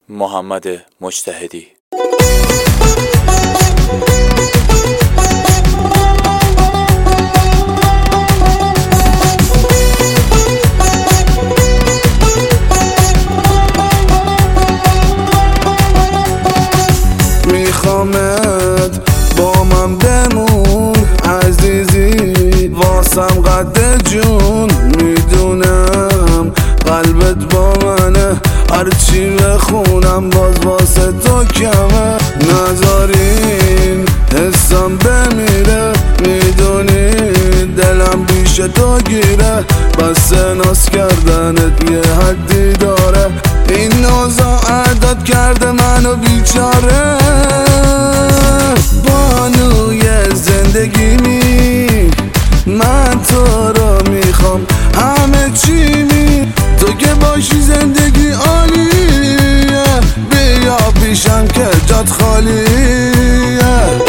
محمد مجتهدی. میخوامت با من بمون عزیزی، واسم قد جون میدونم قلبت با منه، هرچی بخونم باز واسه تو کمه، نذارین حسم بمیره، میدونی دلم پیش تو گیره، بس ناز کردنت یه حدی داره، این نازا عدد کرده منو بیچاره، بانوی زندگیمی من تو رو میخوام همه چی می، تو که باشی زندگی عالیه، بیا پیشم که جات خالیه.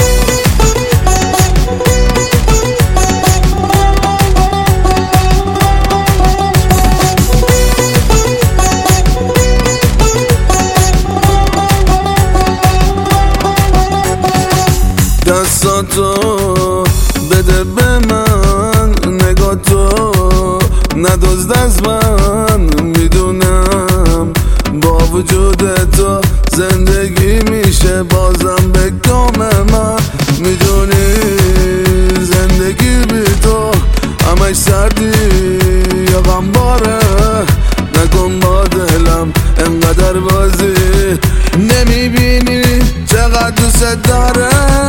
دستاتو بده به من، نگاتو ندزد از من، میدونم با وجود تو زندگی میشه بازم به کام من، میدونی زندگی بی تو همش سردی یا غمباره، نکن با دلم انقدر بازی، نمیبینی چقدر دوست داره،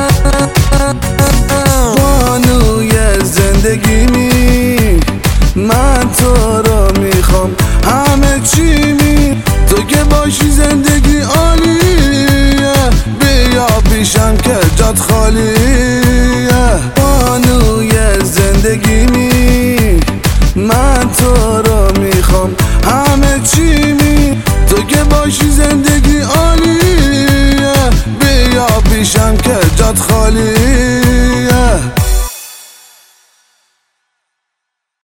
بانوی زندگیمی من تو رو میخوام همه چی می، تو که باشی زندگی عالیه، بیا پیشم که جات خالیه، بانوی زندگیمی من تو رو میخوام همه چی می، تو که باشی زندگی عالیه، بیا پیشم که جات خالیه.